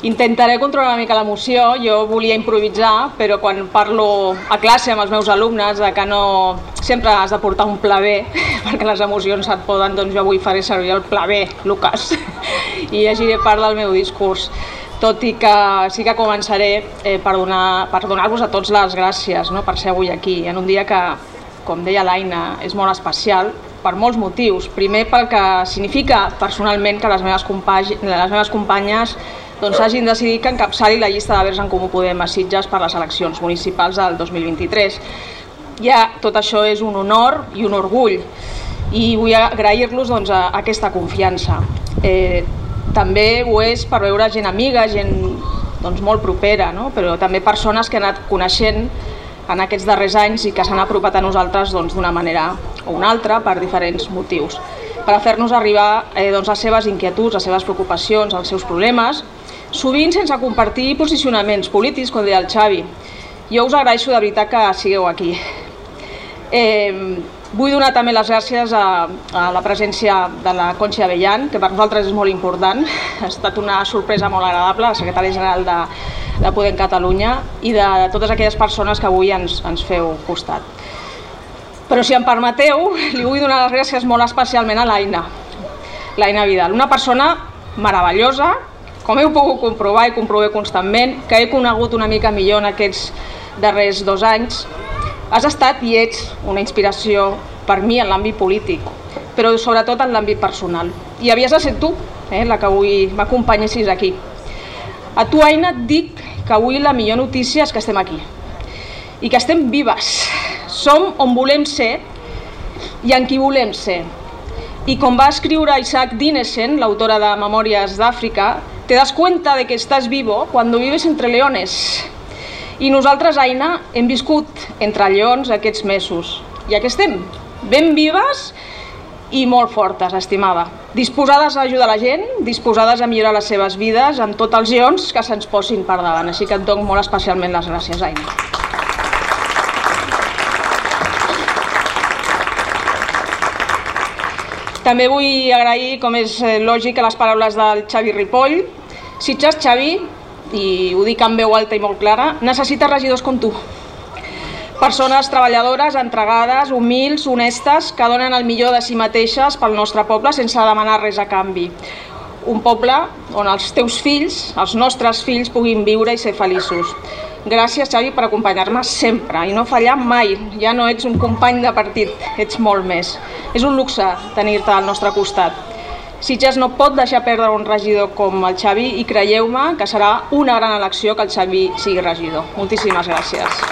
Intentaré controlar una mica l'emoció. Jo volia improvisar, però quan parlo a classe amb els meus alumnes que no sempre has de portar un pla B, perquè les emocions et poden, doncs jo avui faré servir el pla B, Lucas, i llegiré part del meu discurs. Tot i que sí que començaré per donar-vos a tots les gràcies per ser avui aquí, en un dia que, com deia l'Aina, és molt especial per molts motius. Primer pel que significa personalment que les meves companyes hagin decidit que encapçali la llista de Verds en Comú Podem a Sitges per les eleccions municipals del 2023. Ja tot això és un honor i un orgull i vull agrair-los aquesta confiança. També ho és per veure gent amiga, gent molt propera, però també persones que he anat coneixent en aquests darrers anys i que s'han apropat a nosaltres d'una manera o una altra per diferents motius, per fer-nos arribar les seves inquietuds, les seves preocupacions, els seus problemes, sovint sense compartir posicionaments polítics, com deia el Xavi. Jo us agraeixo de veritat que sigueu aquí. Vull donar també les gràcies a la presència de la Conchi Abellán, que per nosaltres és molt important. Ha estat una sorpresa molt agradable, la secretària general de Podem Catalunya, i de totes aquelles persones que avui ens feu costat. Però si em permeteu, li vull donar les gràcies molt especialment a l'Aina Vidal, una persona meravellosa, com heu pogut comprovar i comprovar constantment, que he conegut una mica millor en aquests darrers 2 anys. Has estat i ets una inspiració per mi en l'àmbit polític, però sobretot en l'àmbit personal. I havies de ser tu, la que avui m'acompanyessis aquí. A tu, Aina, et dic que avui la millor notícia és que estem aquí i que estem vives. Som on volem ser i en qui volem ser. Y como va a escriure Isaac Dinesen, la autora de Memòries d'Àfrica, te das cuenta de que estás vivo cuando vives entre leones. I nosaltres, Aina, hem viscut entre lleons aquests mesos. I aquí estem, ben vives i molt fortes, estimada. Disposades a ajudar la gent, disposades a millorar les seves vides amb tots els lleons que se'ns posin per davant. Així que et dono molt especialment les gràcies, Aina. També vull agrair, com és lògic, les paraules del Xavi Ripoll. Sitges, Xavi, i ho dic amb veu alta i molt clara, necessita regidors com tu. Persones treballadores, entregades, humils, honestes, que donen el millor de si mateixes pel nostre poble sense demanar res a canvi. Un poble on els teus fills, els nostres fills, puguin viure i ser feliços. Gràcies, Xavi, per acompanyar-me sempre i no fallar mai. Ja no ets un company de partit, ets molt més. És un luxe tenir-te al nostre costat. Sitges no pot deixar perdre un regidor com el Xavi i creieu-me que serà una gran elecció que el Xavi sigui regidor. Moltíssimes gràcies.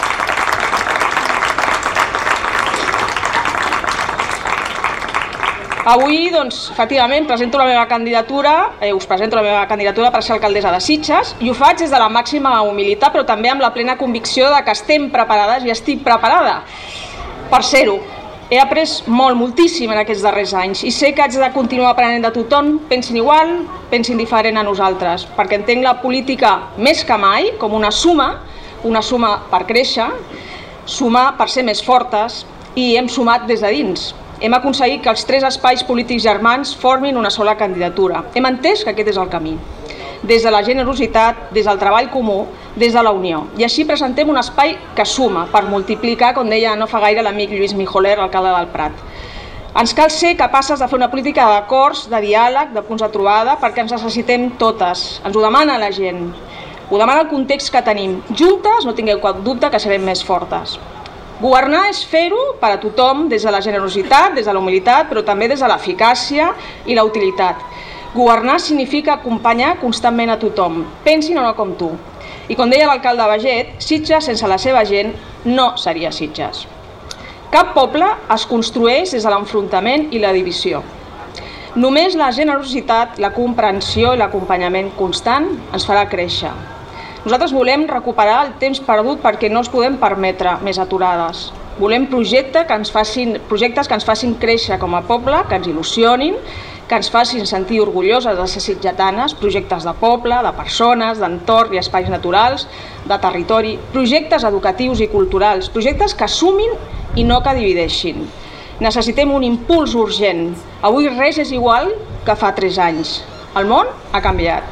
Avui, efectivament, us presento la meva candidatura per ser alcaldessa de Sitges i ho faig des de la màxima humilitat, però també amb la plena convicció de que estem preparades i estic preparada per ser-ho. He après moltíssim en aquests darrers anys i sé que haig de continuar aprenent de tothom, pensin igual, pensin diferent a nosaltres, perquè entenc la política més que mai com una suma per créixer, sumar per ser més fortes, i hem sumat des de dins. Hem aconseguit que els 3 espais polítics germans formin una sola candidatura. Hem entès que aquest és el camí. Des de la generositat, des del treball comú, des de la unió. I així presentem un espai que suma per multiplicar, com deia no fa gaire l'amic Lluís Mijoler, alcalde del Prat. Ens cal ser capaces de fer una política d'acords, de diàleg, de punts de trobada, perquè ens necessitem totes. Ens ho demana la gent. Ho demana el context que tenim. Juntes, no tingueu cap dubte, que serem més fortes. Governar és fer-ho per a tothom, des de la generositat, des de la humilitat, però també des de l'eficàcia i la utilitat. Governar significa acompanyar constantment a tothom, pensin o no com tu. I com deia l'alcalde Baget, Sitges sense la seva gent no seria Sitges. Cap poble es construeix des de l'enfrontament i la divisió. Només la generositat, la comprensió i l'acompanyament constant ens farà créixer. Nosaltres volem recuperar el temps perdut perquè no ens podem permetre més aturades. Volem projectes que ens facin créixer com a poble, que ens il·lusionin, que ens facin sentir orgulloses de ser sitgetanes, projectes de poble, de persones, d'entorn i espais naturals, de territori, projectes educatius i culturals, projectes que sumin i no que divideixin. Necessitem un impuls urgent. Avui res és igual que fa 3 anys. El món ha canviat.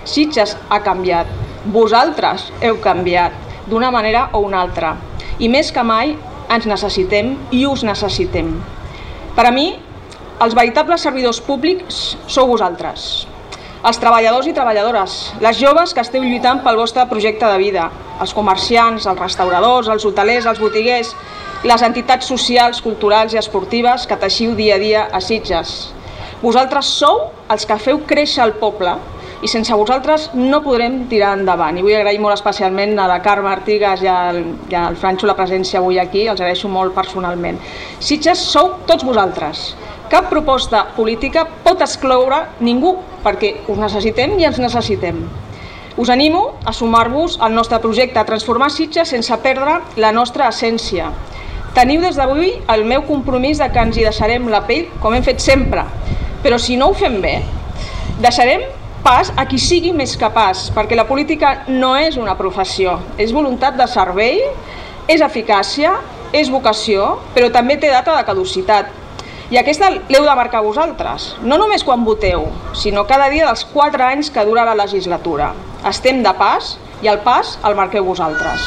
Sitges ha canviat. Vosaltres heu canviat d'una manera o una altra. I més que mai ens necessitem i us necessitem. Per a mi, els veritables servidors públics sou vosaltres. Els treballadors i treballadores, les joves que esteu lluitant pel vostre projecte de vida, els comerciants, els restauradors, els hotelers, els botiguers, les entitats socials, culturals i esportives que teixiu dia a dia a Sitges. Vosaltres sou els que feu créixer el poble i sense vosaltres no podrem tirar endavant. I vull agrair molt especialment a la Carme Artigas i al Franxo la presència avui aquí, els agraeixo molt personalment. Sitges sou tots vosaltres. Cap proposta política pot excloure ningú, perquè us necessitem i ens necessitem. Us animo a sumar-vos al nostre projecte, a transformar Sitges sense perdre la nostra essència. Teniu des d'avui el meu compromís de que ens hi deixarem la pell, com hem fet sempre. Però si no ho fem bé, deixarem pas a qui sigui més capaç, perquè la política no és una professió, és voluntat de servei, és eficàcia, és vocació, però també té data de caducitat. I aquesta l'heu de marcar vosaltres, no només quan voteu, sinó cada dia dels 4 anys que dura la legislatura. Estem de pas i el pas el marqueu vosaltres.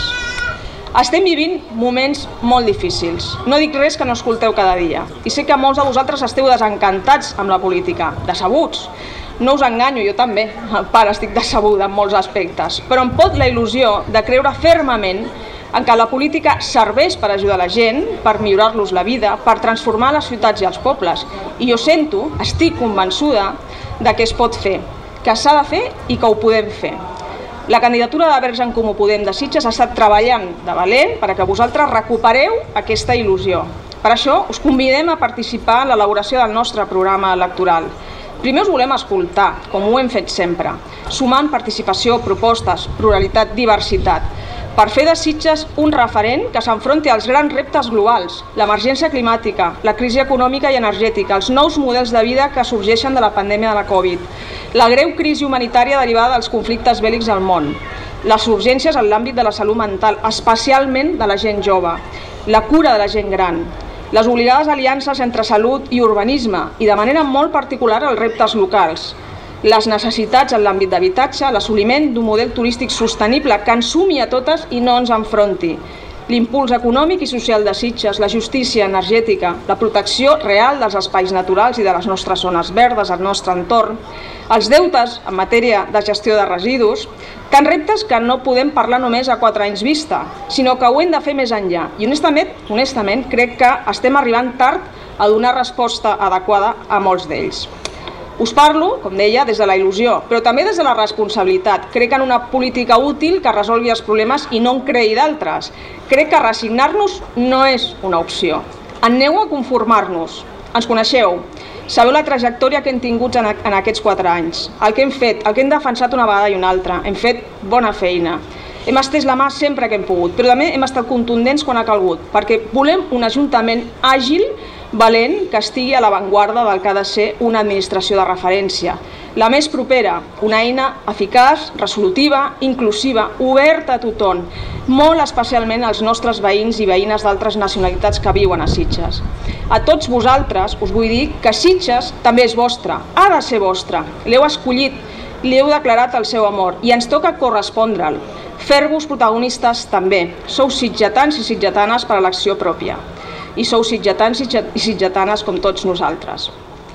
Estem vivint moments molt difícils. No dic res que no escolteu cada dia. I sé que molts de vosaltres esteu desencantats amb la política, decebuts. No us enganyo, jo també, a part estic decebuda en molts aspectes, però em pot la il·lusió de creure fermament en què la política serveix per ajudar la gent, per millorar-los la vida, per transformar les ciutats i els pobles. I jo sento, estic convençuda de que es pot fer, que s'ha de fer i que ho podem fer. La candidatura de Verds en Comú Podem de Sitges ha estat treballant de valent perquè vosaltres recupereu aquesta il·lusió. Per això us convidem a participar en l'elaboració del nostre programa electoral. Primer us volem escoltar, com ho hem fet sempre, sumant participació, propostes, pluralitat, diversitat, per fer de Sitges un referent que s'enfronti als grans reptes globals, l'emergència climàtica, la crisi econòmica i energètica, els nous models de vida que sorgeixen de la pandèmia de la Covid, la greu crisi humanitària derivada dels conflictes bèl·lics al món, les urgències en l'àmbit de la salut mental, especialment de la gent jove, la cura de la gent gran, les obligades aliances entre salut i urbanisme i de manera molt particular els reptes locals, les necessitats en l'àmbit d'habitatge, l'assoliment d'un model turístic sostenible que ens sumi a totes i no ens enfronti, l'impuls econòmic i social de Sitges, la justícia energètica, la protecció real dels espais naturals i de les nostres zones verdes, el nostre entorn, els deutes en matèria de gestió de residus, tant reptes que no podem parlar només a 4 anys vista, sinó que ho hem de fer més enllà. I honestament crec que estem arribant tard a donar resposta adequada a molts d'ells. Us parlo, com deia, des de la il·lusió, però també des de la responsabilitat. Crec en una política útil que resolgui els problemes i no en creï d'altres. Crec que resignar-nos no és una opció. Aneu a conformar-nos. Ens coneixeu. Sabeu la trajectòria que hem tingut en aquests 4 anys. El que hem fet, el que hem defensat una vegada i una altra. Hem fet bona feina. Hem estès la mà sempre que hem pogut, però també hem estat contundents quan ha calgut, perquè volem un ajuntament àgil, valent, que estigui a l'avantguarda del que ha de ser una administració de referència. La més propera, una eina eficaç, resolutiva, inclusiva, oberta a tothom, molt especialment als nostres veïns i veïnes d'altres nacionalitats que viuen a Sitges. A tots vosaltres us vull dir que Sitges també és vostre, ha de ser vostre. L'heu escollit, li heu declarat el seu amor i ens toca correspondre'l. Fer-vos protagonistes també. Sou sitgetans i sitgetanes per elecció pròpia. I sou sitgetans i sitgetanes com tots nosaltres.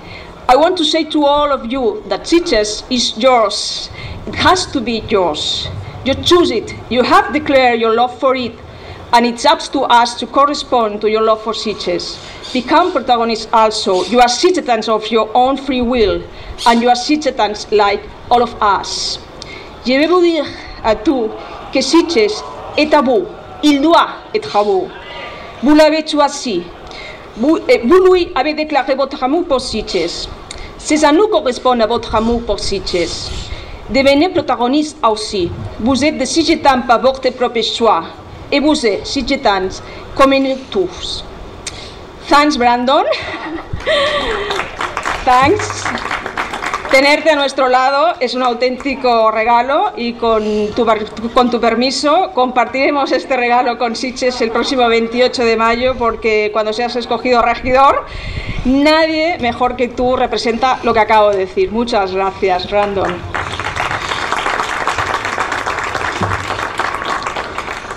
I want to say to all of you that Sitges is yours. It has to be yours. You choose it. You have declared your love for it. And it's up to us to correspond to your love for Sitges. Become protagonists also. You are citizens of your own free will. And you are citizens like all of us. Je vais vous dire à tous que Sitges est à vous. Il doit être à vous. Vous l'avez choisi. Vous lui avez déclaré votre amour pour Sitges. C'est à nous correspond à votre amour pour Sitges. Devenez protagonistes aussi. Vous êtes des Sitgetans par votre propre choix. Et vous êtes Sitgetans comme nous tous. Thanks, Brandon. Thanks. Tenerte a nuestro lado es un auténtico regalo y con tu permiso compartiremos este regalo con Sitges el próximo 28 de mayo porque cuando seas escogido regidor, nadie mejor que tú representa lo que acabo de decir. Muchas gracias, Brandon.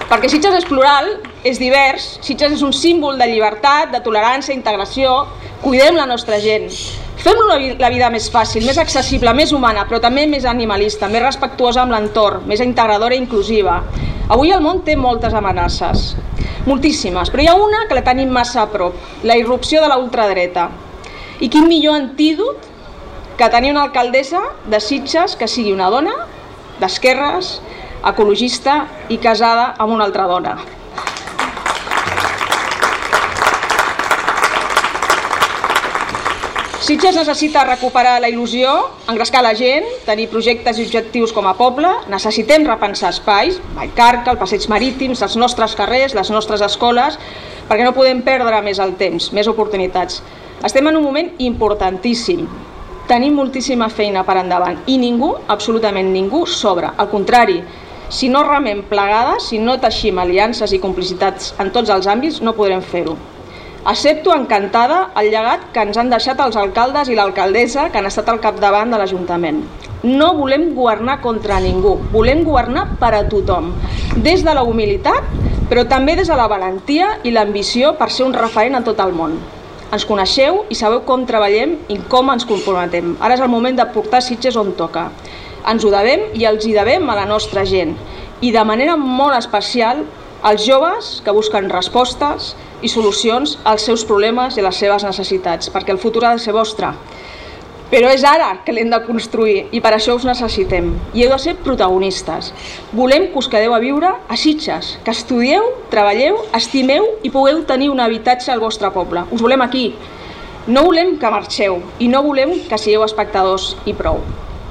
Perquè Sitges és plural, és divers, Sitges és un símbol de llibertat, de tolerància, integració. Cuidem la nostra gent. Fem la vida més fàcil, més accessible, més humana, però també més animalista, més respectuosa amb l'entorn, més integradora i inclusiva. Avui el món té moltes amenaces, moltíssimes, però hi ha una que la tenim massa a prop, la irrupció de la ultradreta. I quin millor antídot que tenir una alcaldessa de Sitges que sigui una dona, d'esquerres, ecologista i casada amb una altra dona. Sitges necessita recuperar la il·lusió, engrescar la gent, tenir projectes i objectius com a poble. Necessitem repensar espais, Vallcarca, el passeig marítims, els nostres carrers, les nostres escoles, perquè no podem perdre més el temps, més oportunitats. Estem en un moment importantíssim. Tenim moltíssima feina per endavant i ningú, absolutament ningú, sobra. Al contrari, si no remem plegades, si no teixim aliances i complicitats en tots els àmbits, no podrem fer-ho. Accepto encantada el llegat que ens han deixat els alcaldes i l'alcaldessa que han estat al capdavant de l'Ajuntament. No volem governar contra ningú, volem governar per a tothom, des de la humilitat, però també des de la valentia i l'ambició per ser un referent en tot el món. Ens coneixeu i sabeu com treballem i com ens comprometem. Ara és el moment de portar Sitges on toca. Ens ho devem i els hi devem a la nostra gent, i de manera molt especial als joves que busquen respostes i solucions als seus problemes i a les seves necessitats, perquè el futur ha de ser vostre. Però és ara que l'hem de construir i per això us necessitem. I heu de ser protagonistes. Volem que us quedeu a viure a Sitges, que estudieu, treballeu, estimeu i pugueu tenir un habitatge al vostre poble. Us volem aquí. No volem que marxeu i no volem que sigueu espectadors i prou.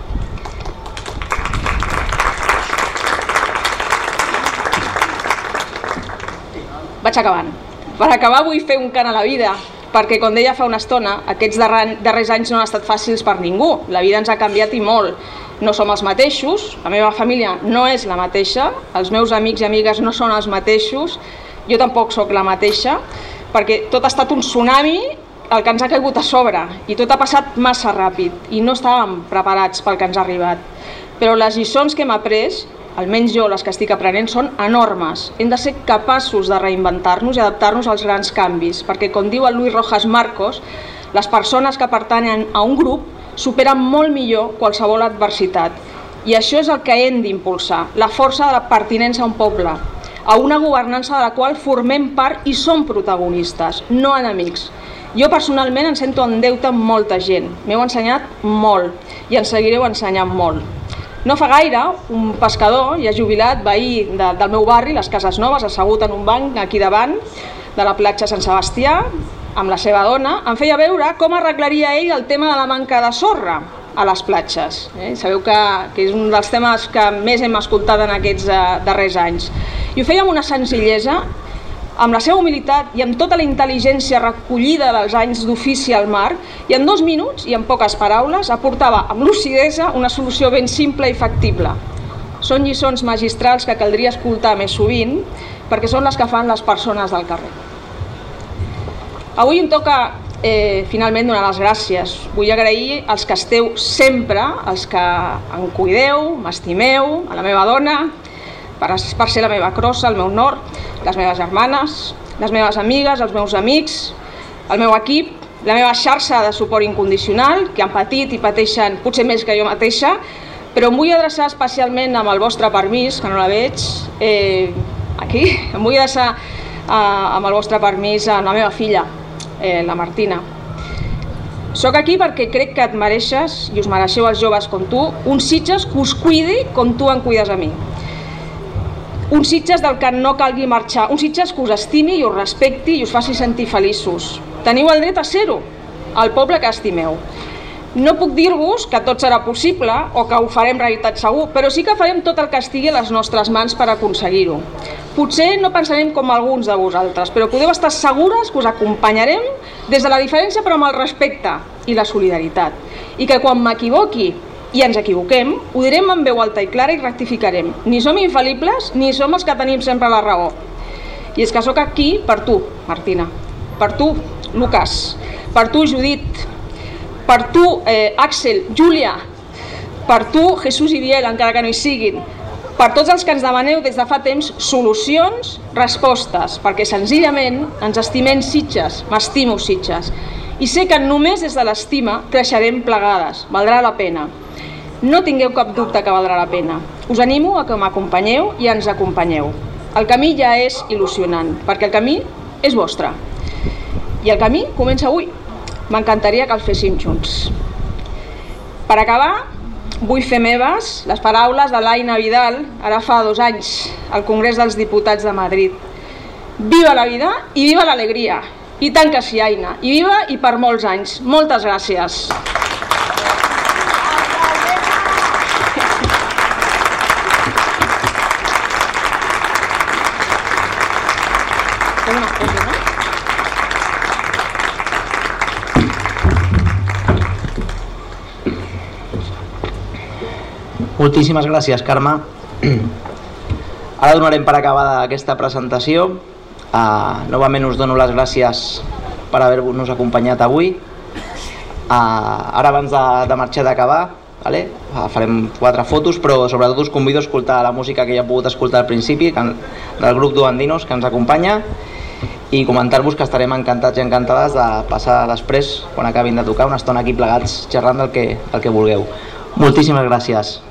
Vaig acabant. Per acabar vull fer un cant a la vida, perquè com deia fa una estona, aquests darrers anys no han estat fàcils per ningú. La vida ens ha canviat i molt. No som els mateixos, la meva família no és la mateixa, els meus amics i amigues no són els mateixos, jo tampoc sóc la mateixa, perquè tot ha estat un tsunami el que ens ha caigut a sobre i tot ha passat massa ràpid i no estàvem preparats pel que ens ha arribat. Però les lliçons que hem après, almenys jo les que estic aprenent, són enormes. Hem de ser capaços de reinventar-nos i adaptar-nos als grans canvis, perquè com diu el Luis Rojas Marcos, les persones que pertanyen a un grup superen molt millor qualsevol adversitat. I això és el que hem d'impulsar, la força de la pertinença a un poble, a una governança de la qual formem part i som protagonistes, no enemics. Jo personalment em sento en deute amb molta gent, m'heu ensenyat molt i ens seguireu ensenyant molt. No fa gaire, un pescador, ja jubilat, veí del meu barri, les Cases Noves, assegut en un banc aquí davant de la platja Sant Sebastià, amb la seva dona, em feia veure com arreglaria ell el tema de la manca de sorra a les platges. Sabeu que és un dels temes que més hem escoltat en aquests darrers anys. I ho feia amb una senzillesa, amb la seva humilitat i amb tota la intel·ligència recollida dels anys d'ofici al mar, i en 2 minuts i en poques paraules aportava amb lucidesa una solució ben simple i factible. Són lliçons magistrals que caldria escoltar més sovint, perquè són les que fan les persones del carrer. Avui em toca finalment donar les gràcies. Vull agrair als que esteu sempre, als que em cuideu, m'estimeu, a la meva dona, per ser la meva crossa, el meu nord, les meves germanes, les meves amigues, els meus amics, el meu equip, la meva xarxa de suport incondicional, que han patit i pateixen potser més que jo mateixa, però em vull adreçar especialment amb el vostre permís, que no la veig, aquí, em vull adreçar amb el vostre permís a la meva filla, la Martina. Soc aquí perquè crec que et mereixes, i us mereixeu els joves com tu, un Sitges que us cuidi com tu em cuides a mi. Un Sitges del que no calgui marxar, un Sitges que us estimi i us respecti i us faci sentir feliços. Teniu el dret a ser-ho, el poble que estimeu. No puc dir-vos que tot serà possible o que ho farem realitat segur, però sí que farem tot el que estigui a les nostres mans per aconseguir-ho. Potser no pensarem com alguns de vosaltres, però podeu estar segures que us acompanyarem des de la diferència però amb el respecte i la solidaritat. I que quan m'equivoqui i ens equivoquem, ho direm amb veu alta i clara i rectificarem. Ni som infal·libles ni som els que tenim sempre la raó. I és que sóc aquí per tu, Martina, per tu, Lucas, per tu, Judit, per tu, Àxel, Júlia, per tu, Jesús i Biel, encara que no hi siguin, Per tots els que ens demaneu des de fa temps solucions, respostes, perquè senzillament ens estimem Sitges, m'estimo Sitges, i sé que només des de l'estima creixerem plegades, valdrà la pena. No tingueu cap dubte que valdrà la pena. Us animo a que m'acompanyeu i ens acompanyeu. El camí ja és il·lusionant, perquè el camí és vostre. I el camí comença avui. M'encantaria que el féssim junts. Per acabar, vull fer meves les paraules de l'Aina Vidal, ara fa 2 anys, al Congrés dels Diputats de Madrid. Viva la vida i viva l'alegria. I tant que sí, Aina. I viva i per molts anys. Moltes gràcies. Moltíssimes gràcies, Carme. Ara donarem per acabada aquesta presentació. Novament us dono les gràcies per haver-nos acompanyat avui. Ara, abans de marxar d'acabar, farem 4 fotos, però sobretot us convido a escoltar la música que ja he pogut escoltar al principi, del grup Duandinos, que ens acompanya, i comentar-vos que estarem encantats i encantades de passar després, quan acabin de tocar, una estona aquí plegats xerrant del que vulgueu. Moltíssimes gràcies.